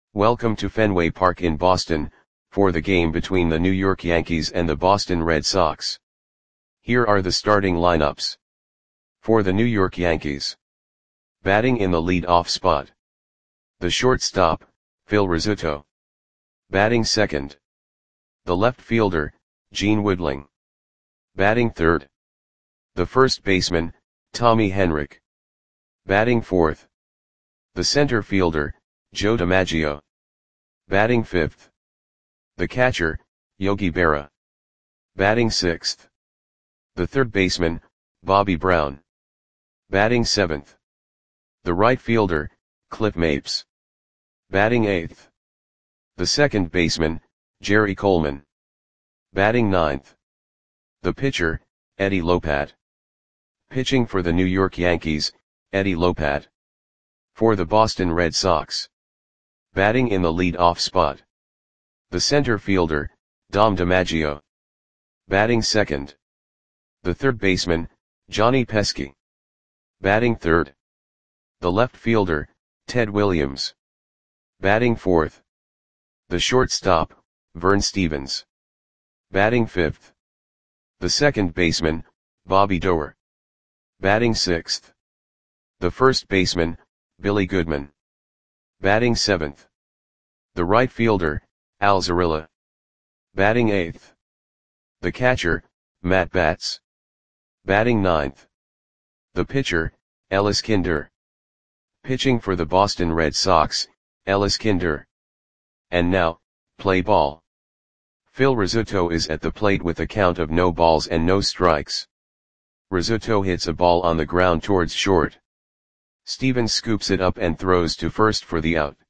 Welcome to Fenway Park in Boston, for the game between the New York Yankees and the Boston Red Sox. Here are the starting lineups. For the New York Yankees. Batting in the lead-off spot. The shortstop, Phil Rizzuto. Batting second. The left fielder, Gene Woodling. Batting third. The first baseman, Tommy Henrich. Batting fourth. The center fielder, Joe DiMaggio. Batting fifth. The catcher, Yogi Berra. Batting sixth. The third baseman, Bobby Brown. Batting seventh. The right fielder, Cliff Mapes. Batting eighth. The second baseman, Jerry Coleman. Batting ninth. The pitcher, Eddie Lopat. Pitching for the New York Yankees, Eddie Lopat. For the Boston Red Sox. Batting in the lead-off spot. The center fielder, Dom DiMaggio. Batting second. The third baseman, Johnny Pesky. Batting third. The left fielder, Ted Williams. Batting fourth. The shortstop, Vern Stephens. Batting fifth. The second baseman, Bobby Doerr. Batting sixth. The first baseman, Billy Goodman. Batting seventh. The right fielder, Al Zarilla. Batting eighth. The catcher, Matt Batts. Batting ninth. The pitcher, Ellis Kinder. Pitching for the Boston Red Sox, Ellis Kinder. And now, play ball. Phil Rizzuto is at the plate with a count of no balls and no strikes. Rizzuto hits a ball on the ground towards short. Stephens scoops it up and throws to first for the out.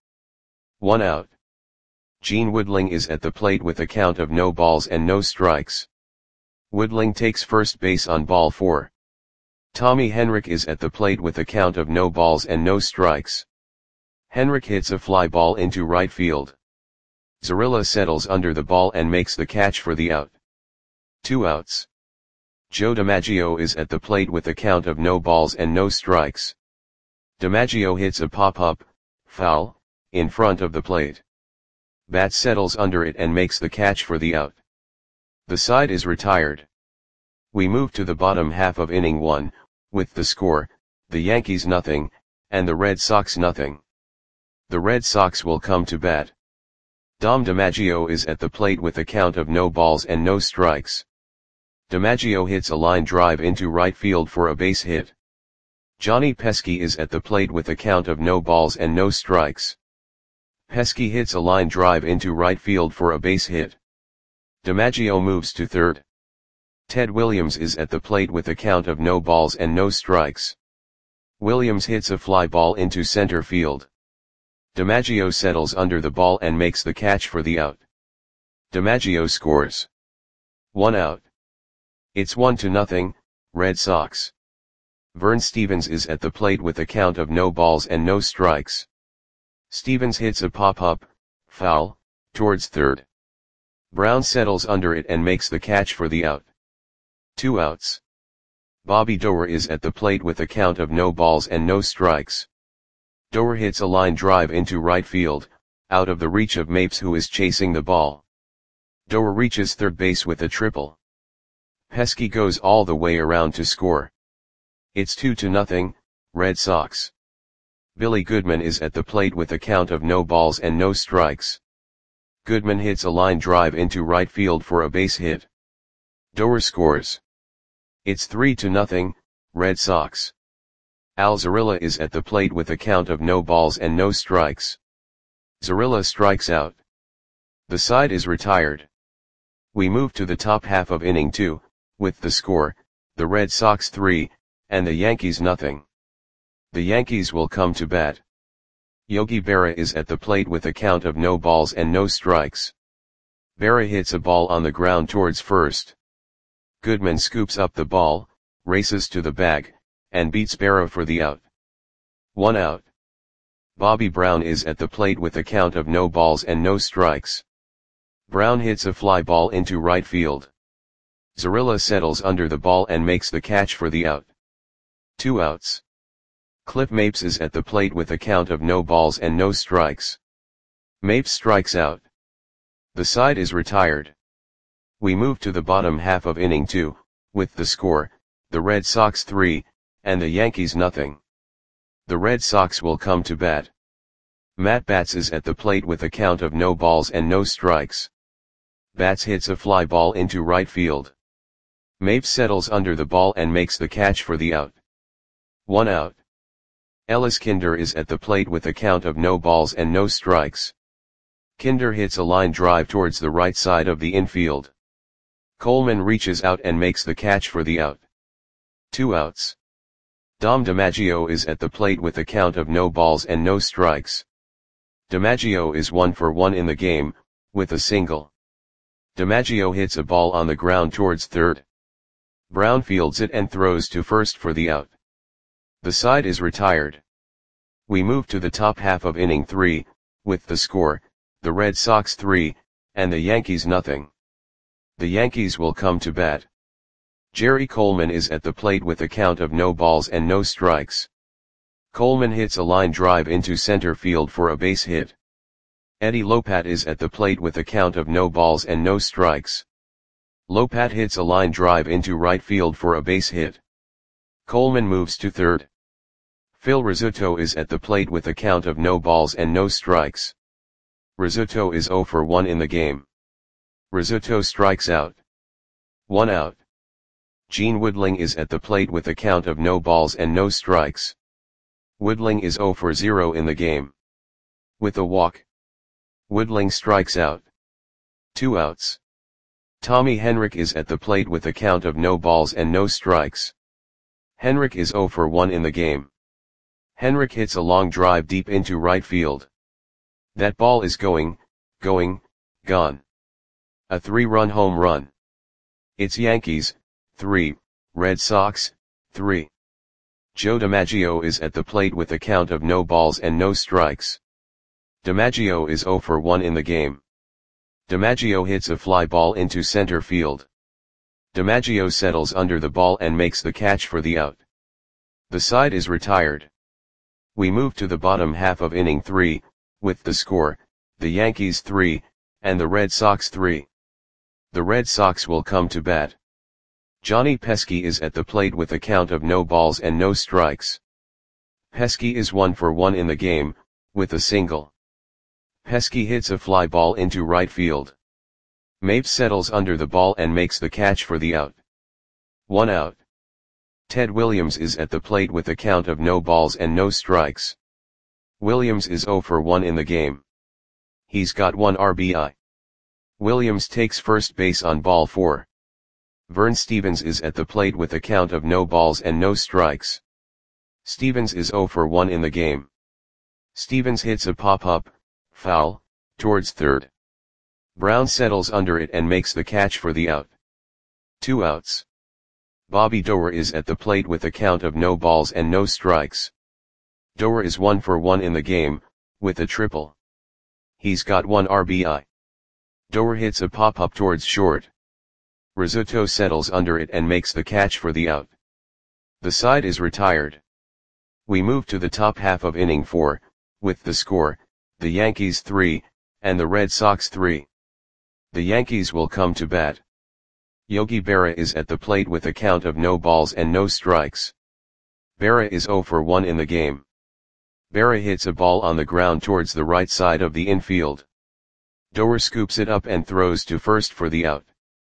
1 out. Gene Woodling is at the plate with a count of no balls and no strikes. Woodling takes first base on ball 4. Tommy Henrich is at the plate with a count of no balls and no strikes. Henrich hits a fly ball into right field. Zarilla settles under the ball and makes the catch for the out. 2 outs. Joe DiMaggio is at the plate with a count of no balls and no strikes. DiMaggio hits a pop-up, foul, in front of the plate. Batts settles under it and makes the catch for the out. The side is retired. We move to the bottom half of inning 1, with the score, the Yankees nothing, and the Red Sox nothing. The Red Sox will come to bat. Dom DiMaggio is at the plate with a count of no balls and no strikes. DiMaggio hits a line drive into right field for a base hit. Johnny Pesky is at the plate with a count of no balls and no strikes. Pesky hits a line drive into right field for a base hit. DiMaggio moves to third. Ted Williams is at the plate with a count of no balls and no strikes. Williams hits a fly ball into center field. DiMaggio settles under the ball and makes the catch for the out. DiMaggio scores. 1 out. It's 1-0, Red Sox. Vern Stephens is at the plate with a count of no balls and no strikes. Stephens hits a pop-up, foul, towards third. Brown settles under it and makes the catch for the out. 2 outs. Bobby Doerr is at the plate with a count of no balls and no strikes. Doerr hits a line drive into right field, out of the reach of Mapes who is chasing the ball. Doerr reaches third base with a triple. Pesky goes all the way around to score. It's 2-0, Red Sox. Billy Goodman is at the plate with a count of no balls and no strikes. Goodman hits a line drive into right field for a base hit. Doerr scores. It's 3-0, Red Sox. Al Zarilla is at the plate with a count of no balls and no strikes. Zarilla strikes out. The side is retired. We move to the top half of inning 2, with the score, the Red Sox 3, and the Yankees nothing. The Yankees will come to bat. Yogi Berra is at the plate with a count of no balls and no strikes. Berra hits a ball on the ground towards first. Goodman scoops up the ball, races to the bag, and beats Berra for the out. 1 out. Bobby Brown is at the plate with a count of no balls and no strikes. Brown hits a fly ball into right field. Zarilla settles under the ball and makes the catch for the out. 2 outs. Cliff Mapes is at the plate with a count of no balls and no strikes. Mapes strikes out. The side is retired. We move to the bottom half of inning 2, with the score, the Red Sox 3, and the Yankees nothing. The Red Sox will come to bat. Matt Batts is at the plate with a count of no balls and no strikes. Batts hits a fly ball into right field. Mapes settles under the ball and makes the catch for the out. 1 out. Ellis Kinder is at the plate with a count of no balls and no strikes. Kinder hits a line drive towards the right side of the infield. Coleman reaches out and makes the catch for the out. 2 outs. Dom DiMaggio is at the plate with a count of no balls and no strikes. DiMaggio is 1 for 1 in the game, with a single. DiMaggio hits a ball on the ground towards third. Brown fields it and throws to first for the out. The side is retired. We move to the top half of inning 3, with the score, the Red Sox 3, and the Yankees nothing. The Yankees will come to bat. Jerry Coleman is at the plate with a count of no balls and no strikes. Coleman hits a line drive into center field for a base hit. Eddie Lopat is at the plate with a count of no balls and no strikes. Lopat hits a line drive into right field for a base hit. Coleman moves to third. Phil Rizzuto is at the plate with a count of no balls and no strikes. Rizzuto is 0 for 1 in the game. Rizzuto strikes out. 1 out. Gene Woodling is at the plate with a count of no balls and no strikes. Woodling is 0 for 0 in the game. With a walk. Woodling strikes out. 2 outs. Tommy Henrich is at the plate with a count of no balls and no strikes. Henrich is 0 for 1 in the game. Henrich hits a long drive deep into right field. That ball is gone. A 3-run home run. It's Yankees, 3, Red Sox, 3. Joe DiMaggio is at the plate with a count of no balls and no strikes. DiMaggio is 0 for 1 in the game. DiMaggio hits a fly ball into center field. DiMaggio settles under the ball and makes the catch for the out. The side is retired. We move to the bottom half of inning 3, with the score, the Yankees 3, and the Red Sox 3. The Red Sox will come to bat. Johnny Pesky is at the plate with a count of no balls and no strikes. Pesky is 1 for 1 in the game, with a single. Pesky hits a fly ball into right field. Mapes settles under the ball and makes the catch for the out. 1 out. Ted Williams is at the plate with a count of no balls and no strikes. Williams is 0 for 1 in the game. He's got 1 RBI. Williams takes first base on ball 4. Vern Stevens is at the plate with a count of no balls and no strikes. Stevens is 0 for 1 in the game. Stevens hits a pop-up, foul, towards third. Brown settles under it and makes the catch for the out. 2 outs. Bobby Doerr is at the plate with a count of no balls and no strikes. Doerr is 1 for 1 in the game, with a triple. He's got 1 RBI. Doerr hits a pop-up towards short. Rizzuto settles under it and makes the catch for the out. The side is retired. We move to the top half of inning 4, with the score, the Yankees 3, and the Red Sox 3. The Yankees will come to bat. Yogi Berra is at the plate with a count of no balls and no strikes. Berra is 0 for 1 in the game. Berra hits a ball on the ground towards the right side of the infield. Doerr scoops it up and throws to first for the out.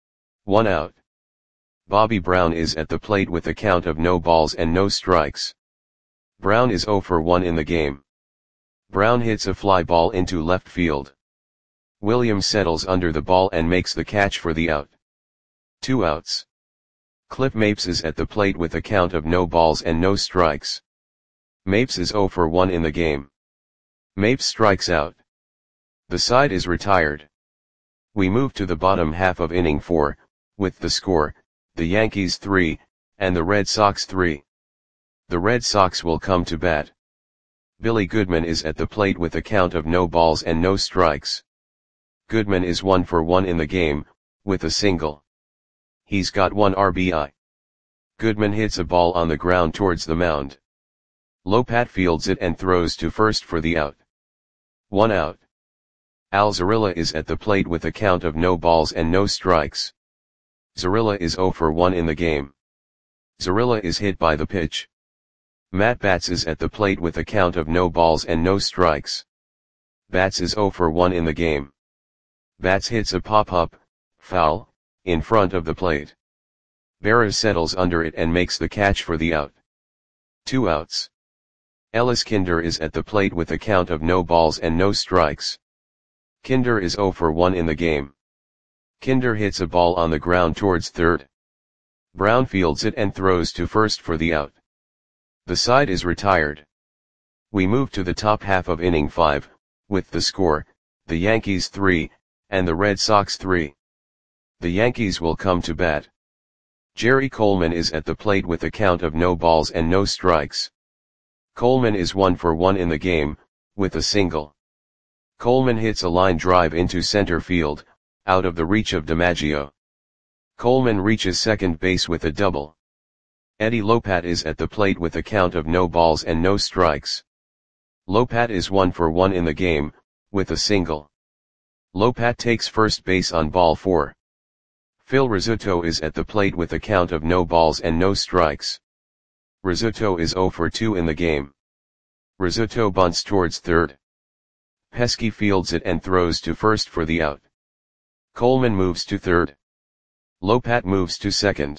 1 out. Bobby Brown is at the plate with a count of no balls and no strikes. Brown is 0 for 1 in the game. Brown hits a fly ball into left field. Williams settles under the ball and makes the catch for the out. 2 outs. Cliff Mapes is at the plate with a count of no balls and no strikes. Mapes is 0 for 1 in the game. Mapes strikes out. The side is retired. We move to the bottom half of inning 4, with the score, the Yankees 3, and the Red Sox 3. The Red Sox will come to bat. Billy Goodman is at the plate with a count of no balls and no strikes. Goodman is 1 for 1 in the game, with a single. He's got 1 RBI. Goodman hits a ball on the ground towards the mound. Lopat fields it and throws to first for the out. 1 out. Alzarilla is at the plate with a count of no balls and no strikes. Zarilla is 0 for 1 in the game. Zarilla is hit by the pitch. Matt Bats is at the plate with a count of no balls and no strikes. Bats is 0 for 1 in the game. Bats hits a pop-up, foul, in front of the plate. Berra settles under it and makes the catch for the out. 2 outs. Ellis Kinder is at the plate with a count of no balls and no strikes. Kinder is 0 for 1 in the game. Kinder hits a ball on the ground towards third. Brown fields it and throws to first for the out. The side is retired. We move to the top half of inning 5, with the score, the Yankees 3, and the Red Sox 3. The Yankees will come to bat. Jerry Coleman is at the plate with a count of no balls and no strikes. Coleman is 1 for 1 in the game, with a single. Coleman hits a line drive into center field, out of the reach of DiMaggio. Coleman reaches second base with a double. Eddie Lopat is at the plate with a count of no balls and no strikes. Lopat is 1 for 1 in the game, with a single. Lopat takes first base on ball 4. Phil Rizzuto is at the plate with a count of no balls and no strikes. Rizzuto is 0 for 2 in the game. Rizzuto bunts towards third. Pesky fields it and throws to first for the out. Coleman moves to third. Lopat moves to second.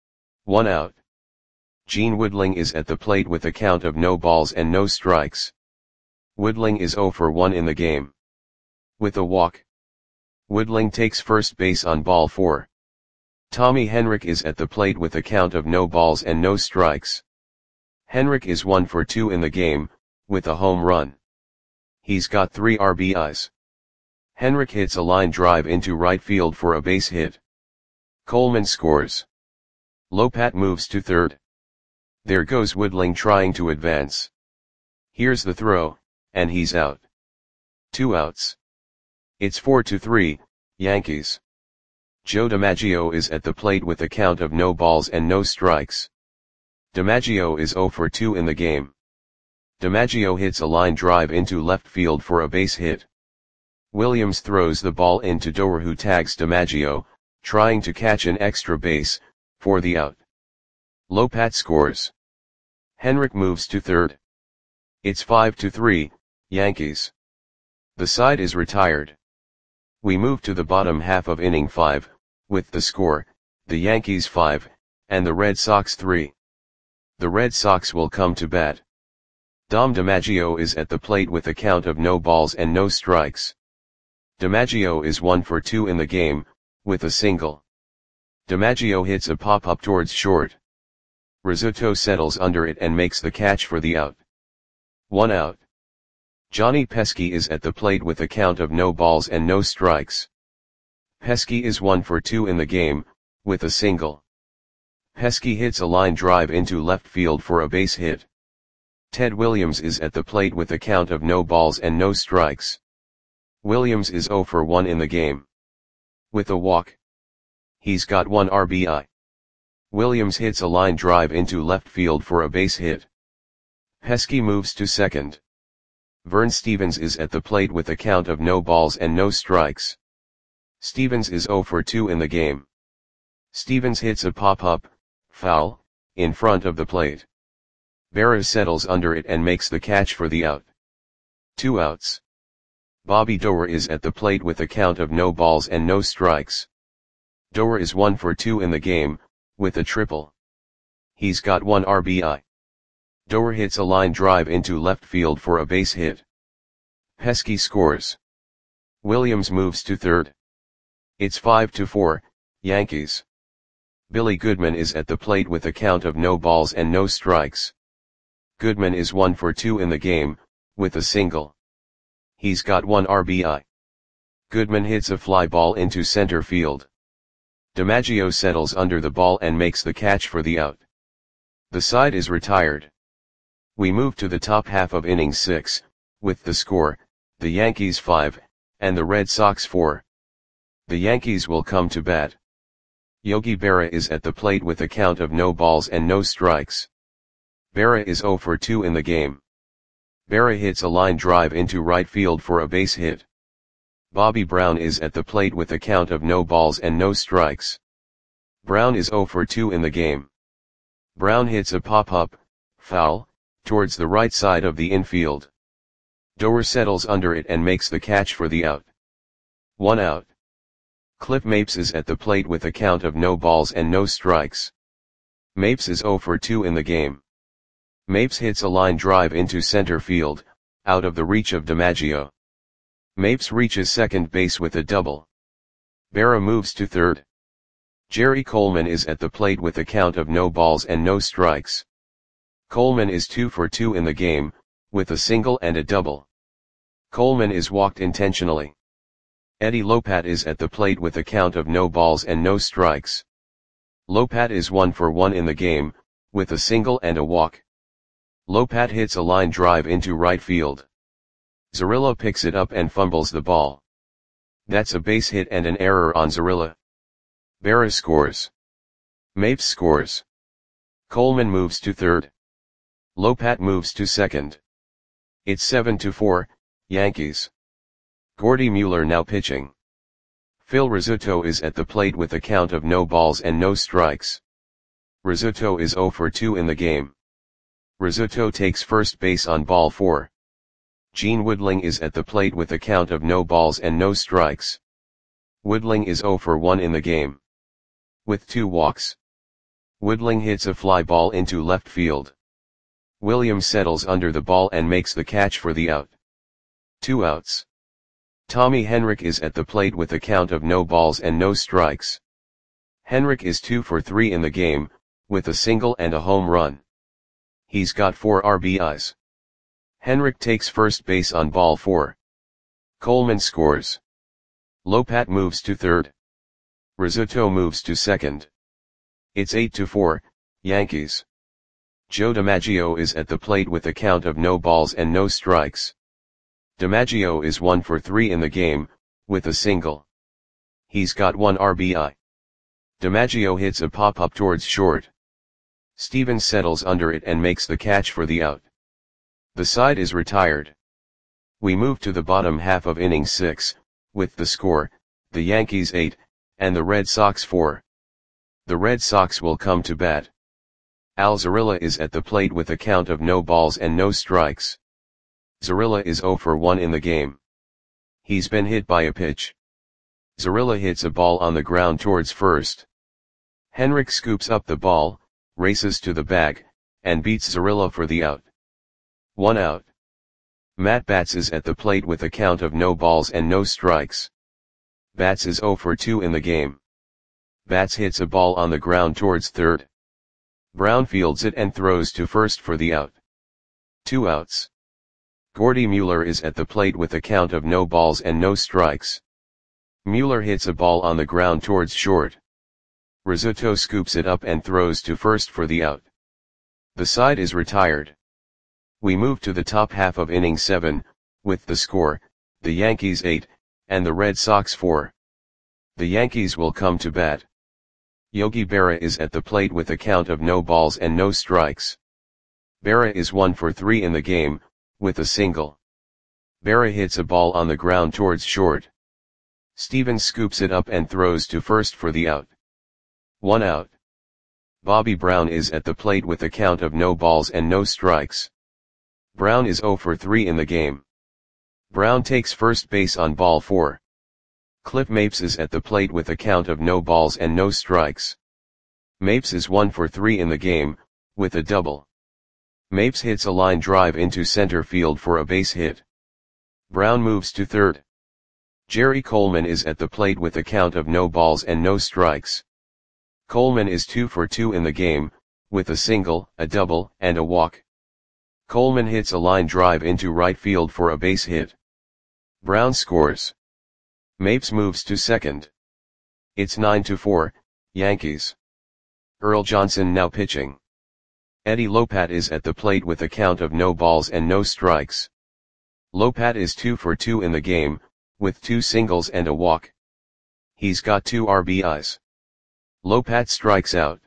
1 out. Gene Woodling is at the plate with a count of no balls and no strikes. Woodling is 0 for 1 in the game. With a walk. Woodling takes first base on ball 4. Tommy Henrich is at the plate with a count of no balls and no strikes. Henrich is 1 for 2 in the game, with a home run. He's got 3 RBIs. Henrich hits a line drive into right field for a base hit. Coleman scores. Lopat moves to third. There goes Woodling trying to advance. Here's the throw, and he's out. 2 outs. It's 4-3, Yankees. Joe DiMaggio is at the plate with a count of no balls and no strikes. DiMaggio is 0 for 2 in the game. DiMaggio hits a line drive into left field for a base hit. Williams throws the ball into Doer, who tags DiMaggio, trying to catch an extra base, for the out. Lopat scores. Henrich moves to third. It's 5-3, Yankees. The side is retired. We move to the bottom half of inning 5, with the score, the Yankees 5, and the Red Sox 3. The Red Sox will come to bat. Dom DiMaggio is at the plate with a count of no balls and no strikes. DiMaggio is 1 for 2 in the game, with a single. DiMaggio hits a pop-up towards short. Rizzuto settles under it and makes the catch for the out. 1 out. Johnny Pesky is at the plate with a count of no balls and no strikes. Pesky is 1 for 2 in the game, with a single. Pesky hits a line drive into left field for a base hit. Ted Williams is at the plate with a count of no balls and no strikes. Williams is 0 for 1 in the game. With a walk. He's got 1 RBI. Williams hits a line drive into left field for a base hit. Pesky moves to second. Vern Stevens is at the plate with a count of no balls and no strikes. Stevens is 0 for 2 in the game. Stevens hits a pop-up, foul, in front of the plate. Berra settles under it and makes the catch for the out. 2 outs. Bobby Doer is at the plate with a count of no balls and no strikes. Doer is 1 for 2 in the game, with a triple. He's got 1 RBI. Doer hits a line drive into left field for a base hit. Pesky scores. Williams moves to third. It's 5-4, Yankees. Billy Goodman is at the plate with a count of no balls and no strikes. Goodman is 1 for 2 in the game, with a single. He's got 1 RBI. Goodman hits a fly ball into center field. DiMaggio settles under the ball and makes the catch for the out. The side is retired. We move to the top half of inning 6, with the score, the Yankees 5, and the Red Sox 4. The Yankees will come to bat. Yogi Berra is at the plate with a count of no balls and no strikes. Berra is 0 for 2 in the game. Berra hits a line drive into right field for a base hit. Bobby Brown is at the plate with a count of no balls and no strikes. Brown is 0 for 2 in the game. Brown hits a pop-up, foul, towards the right side of the infield. Doer settles under it and makes the catch for the out. 1 out. Cliff Mapes is at the plate with a count of no balls and no strikes. Mapes is 0 for 2 in the game. Mapes hits a line drive into center field, out of the reach of DiMaggio. Mapes reaches second base with a double. Berra moves to third. Jerry Coleman is at the plate with a count of no balls and no strikes. Coleman is 2 for 2 in the game, with a single and a double. Coleman is walked intentionally. Eddie Lopat is at the plate with a count of no balls and no strikes. Lopat is 1 for 1 in the game, with a single and a walk. Lopat hits a line drive into right field. Zarilla picks it up and fumbles the ball. That's a base hit and an error on Zarilla. Berra scores. Mapes scores. Coleman moves to third. Lopat moves to second. It's 7-4, Yankees. Gordy Mueller now pitching. Phil Rizzuto is at the plate with a count of no balls and no strikes. Rizzuto is 0 for 2 in the game. Rizzuto takes first base on ball 4. Gene Woodling is at the plate with a count of no balls and no strikes. Woodling is 0 for 1 in the game. With 2 walks. Woodling hits a fly ball into left field. Williams settles under the ball and makes the catch for the out. 2 outs. Tommy Henrich is at the plate with a count of no balls and no strikes. Henrich is 2 for 3 in the game, with a single and a home run. He's got 4 RBIs. Henrich takes first base on ball 4. Coleman scores. Lopat moves to third. Rizzuto moves to second. It's 8-4, Yankees. Joe DiMaggio is at the plate with a count of no balls and no strikes. DiMaggio is 1 for 3 in the game, with a single. He's got 1 RBI. DiMaggio hits a pop-up towards short. Stevens settles under it and makes the catch for the out. The side is retired. We move to the bottom half of inning 6, with the score, the Yankees 8, and the Red Sox 4. The Red Sox will come to bat. Al Zarilla is at the plate with a count of no balls and no strikes. Zarilla is 0 for 1 in the game. He's been hit by a pitch. Zarilla hits a ball on the ground towards first. Henrich scoops up the ball, races to the bag, and beats Zarilla for the out. 1 out. Matt Batts is at the plate with a count of no balls and no strikes. Batts is 0 for 2 in the game. Batts hits a ball on the ground towards third. Brown fields it and throws to first for the out. 2 outs. Gordy Mueller is at the plate with a count of no balls and no strikes. Mueller hits a ball on the ground towards short. Rizzuto scoops it up and throws to first for the out. The side is retired. We move to the top half of inning 7, with the score, the Yankees 8, and the Red Sox 4. The Yankees will come to bat. Yogi Berra is at the plate with a count of no balls and no strikes. Berra is 1 for 3 in the game, with a single. Berra hits a ball on the ground towards short. Stevens scoops it up and throws to first for the out. 1 out. Bobby Brown is at the plate with a count of no balls and no strikes. Brown is 0 for 3 in the game. Brown takes first base on ball 4. Cliff Mapes is at the plate with a count of no balls and no strikes. Mapes is 1 for 3 in the game, with a double. Mapes hits a line drive into center field for a base hit. Brown moves to third. Jerry Coleman is at the plate with a count of no balls and no strikes. Coleman is 2 for 2 in the game, with a single, a double, and a walk. Coleman hits a line drive into right field for a base hit. Brown scores. Mapes moves to second. It's 9-4, Yankees. Earl Johnson now pitching. Eddie Lopat is at the plate with a count of no balls and no strikes. Lopat is 2 for 2 in the game, with 2 singles and a walk. He's got 2 RBIs. Lopat strikes out.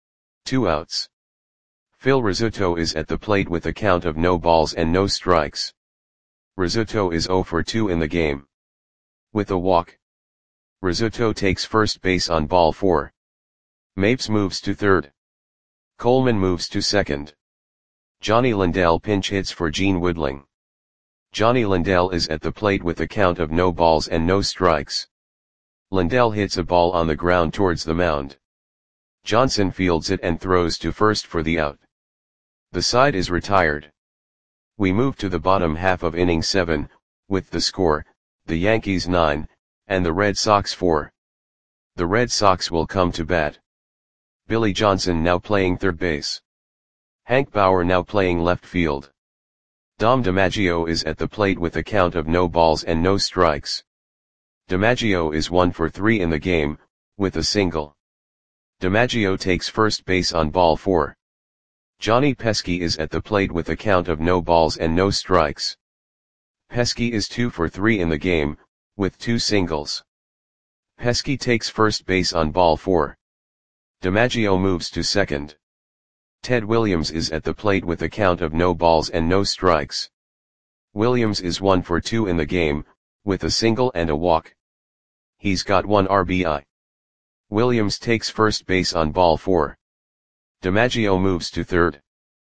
2 outs. Phil Rizzuto is at the plate with a count of no balls and no strikes. Rizzuto is 0 for 2 in the game. with a walk. Rizzuto takes first base on ball 4. Mapes moves to third. Coleman moves to second. Johnny Lindell pinch hits for Gene Woodling. Johnny Lindell is at the plate with a count of no balls and no strikes. Lindell hits a ball on the ground towards the mound. Johnson fields it and throws to first for the out. The side is retired. We move to the bottom half of inning 7, with the score, the Yankees 9, and the Red Sox 4. The Red Sox will come to bat. Billy Johnson now playing third base. Hank Bauer now playing left field. Dom DiMaggio is at the plate with a count of no balls and no strikes. DiMaggio is 1 for 3 in the game, with a single. DiMaggio takes first base on ball 4. Johnny Pesky is at the plate with a count of no balls and no strikes. Pesky is 2 for 3 in the game, with 2 singles. Pesky takes first base on ball 4. DiMaggio moves to second. Ted Williams is at the plate with a count of no balls and no strikes. Williams is 1 for 2 in the game, with a single and a walk. He's got 1 RBI. Williams takes first base on ball 4. DiMaggio moves to third.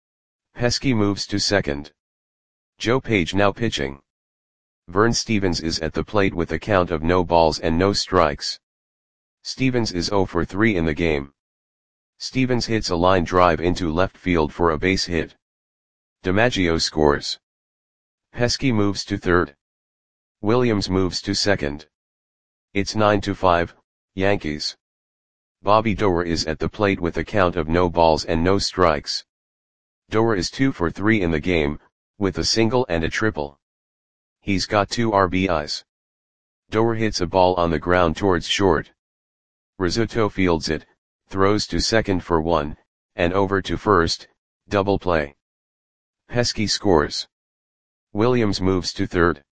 Pesky moves to second. Joe Page now pitching. Vern Stevens is at the plate with a count of no balls and no strikes. Stevens is 0 for 3 in the game. Stevens hits a line drive into left field for a base hit. DiMaggio scores. Pesky moves to third. Williams moves to second. It's 9-5, Yankees. Bobby Doerr is at the plate with a count of no balls and no strikes. Doerr is 2 for 3 in the game, with a single and a triple. He's got 2 RBIs. Doerr hits a ball on the ground towards short. Rizzuto fields it, throws to second for 1, and over to first, double play. Pesky scores. Williams moves to third.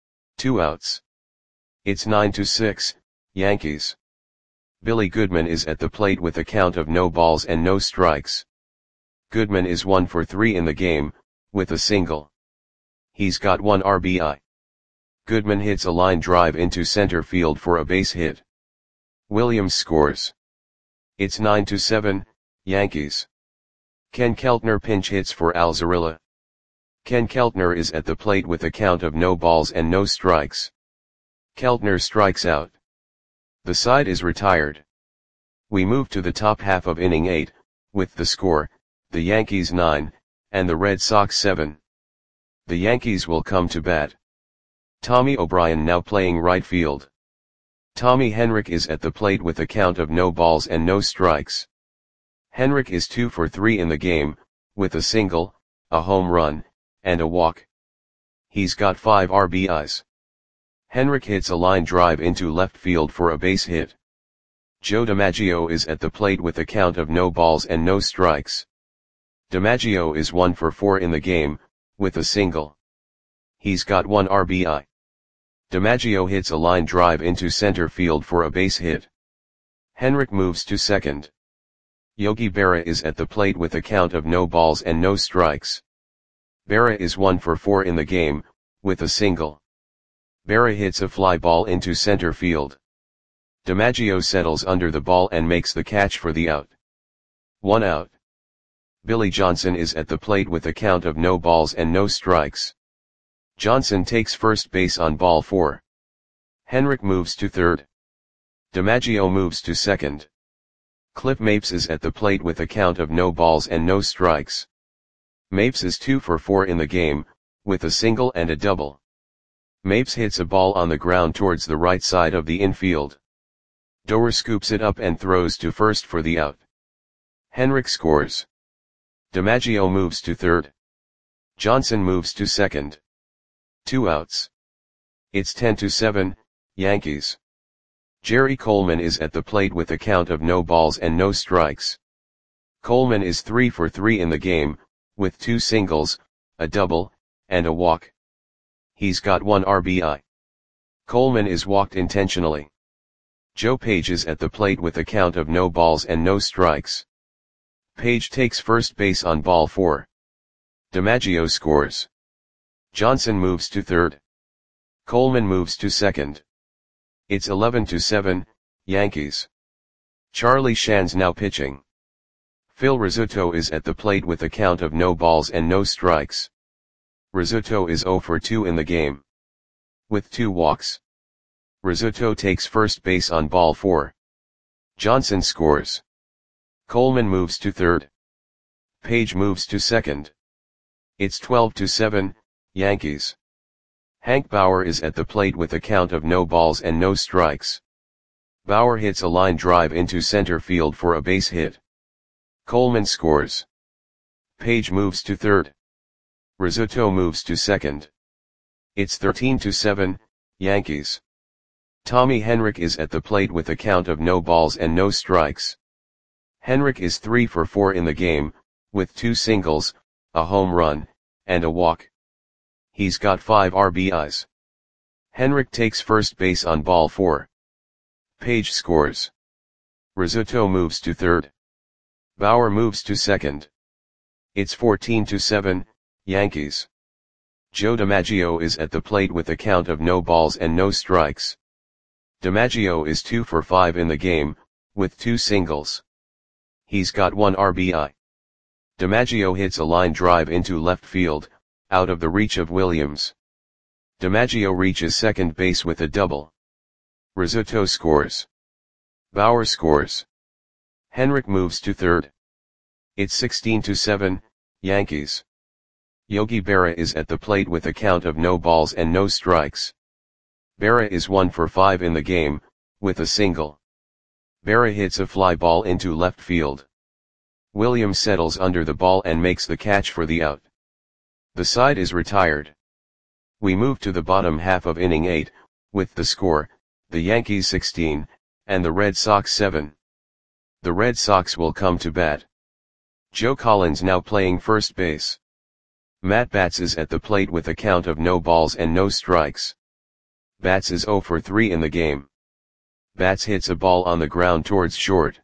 2 outs. It's 9-6, Yankees. Billy Goodman is at the plate with a count of no balls and no strikes. Goodman is 1 for 3 in the game, with a single. He's got 1 RBI. Goodman hits a line drive into center field for a base hit. Williams scores. It's 9-7, Yankees. Ken Keltner pinch hits for Al Zarilla. Ken Keltner is at the plate with a count of no balls and no strikes. Keltner strikes out. The side is retired. We move to the top half of inning 8, with the score, the Yankees 9, and the Red Sox 7. The Yankees will come to bat. Tommy O'Brien now playing right field. Tommy Henrich is at the plate with a count of no balls and no strikes. Henrich is 2 for 3 in the game, with a single, a home run, and a walk. He's got 5 RBIs. Henrich hits a line drive into left field for a base hit. Joe DiMaggio is at the plate with a count of no balls and no strikes. DiMaggio is 1 for 4 in the game, with a single. He's got 1 RBI. DiMaggio hits a line drive into center field for a base hit. Henrich moves to second. Yogi Berra is at the plate with a count of no balls and no strikes. Berra is 1 for 4 in the game, with a single. Berra hits a fly ball into center field. DiMaggio settles under the ball and makes the catch for the out. 1 out. Billy Johnson is at the plate with a count of no balls and no strikes. Johnson takes first base on ball 4. Henrich moves to third. DiMaggio moves to second. Cliff Mapes is at the plate with a count of no balls and no strikes. Mapes is 2 for 4 in the game, with a single and a double. Mapes hits a ball on the ground towards the right side of the infield. Doerr scoops it up and throws to first for the out. Henrich scores. DiMaggio moves to third. Johnson moves to second. 2 outs. It's 10-7, Yankees. Jerry Coleman is at the plate with a count of no balls and no strikes. Coleman is 3 for 3 in the game, with 2 singles, a double, and a walk. He's got 1 RBI. Coleman is walked intentionally. Joe Page is at the plate with a count of no balls and no strikes. Page takes first base on ball 4. DiMaggio scores. Johnson moves to third. Coleman moves to second. It's 11-7, Yankees. Charlie Shands now pitching. Phil Rizzuto is at the plate with a count of no balls and no strikes. Rizzuto is 0 for 2 in the game, with 2 walks. Rizzuto takes first base on ball 4. Johnson scores. Coleman moves to third. Page moves to second. It's 12-7, Yankees. Hank Bauer is at the plate with a count of no balls and no strikes. Bauer hits a line drive into center field for a base hit. Coleman scores. Page moves to third. Rizzuto moves to second. It's 13-7, Yankees. Tommy Henrich is at the plate with a count of no balls and no strikes. Henrich is 3 for 4 in the game, with 2 singles, a home run, and a walk. He's got 5 RBIs. Henrich takes first base on ball 4. Page scores. Rizzuto moves to third. Bauer moves to second. It's 14-7, Yankees. Joe DiMaggio is at the plate with a count of no balls and no strikes. DiMaggio is 2 for 5 in the game, with 2 singles. He's got 1 RBI. DiMaggio hits a line drive into left field, out of the reach of Williams. DiMaggio reaches second base with a double. Rizzuto scores. Bauer scores. Henrich moves to third. It's 16-7, Yankees. Yogi Berra is at the plate with a count of no balls and no strikes. Berra is 1 for 5 in the game, with a single. Berra hits a fly ball into left field. Williams settles under the ball and makes the catch for the out. The side is retired. We move to the bottom half of inning 8, with the score, the Yankees 16, and the Red Sox 7. The Red Sox will come to bat. Joe Collins now playing first base. Matt Batts is at the plate with a count of no balls and no strikes. Batts is 0 for 3 in the game. Batts hits a ball on the ground towards short.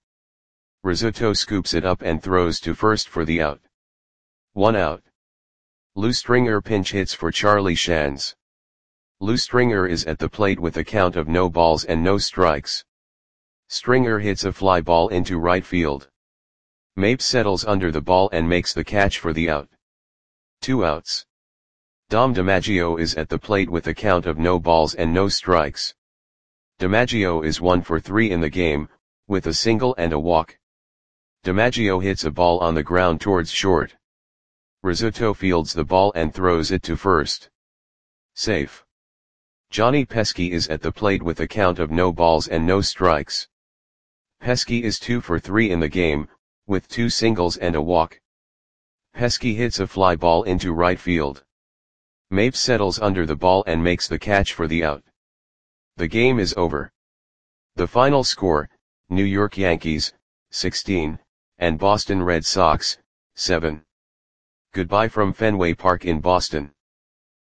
Rizzuto scoops it up and throws to first for the out. 1 out. Lou Stringer pinch hits for Charlie Shands. Lou Stringer is at the plate with a count of no balls and no strikes. Stringer hits a fly ball into right field. Mapes settles under the ball and makes the catch for the out. 2 outs. Dom DiMaggio is at the plate with a count of no balls and no strikes. DiMaggio is 1 for 3 in the game, with a single and a walk. DiMaggio hits a ball on the ground towards short. Rizzuto fields the ball and throws it to first. Safe. Johnny Pesky is at the plate with a count of no balls and no strikes. Pesky is 2 for 3 in the game, with 2 singles and a walk. Pesky hits a fly ball into right field. Mapes settles under the ball and makes the catch for the out. The game is over. The final score, New York Yankees, 16, and Boston Red Sox, 7. Goodbye from Fenway Park in Boston.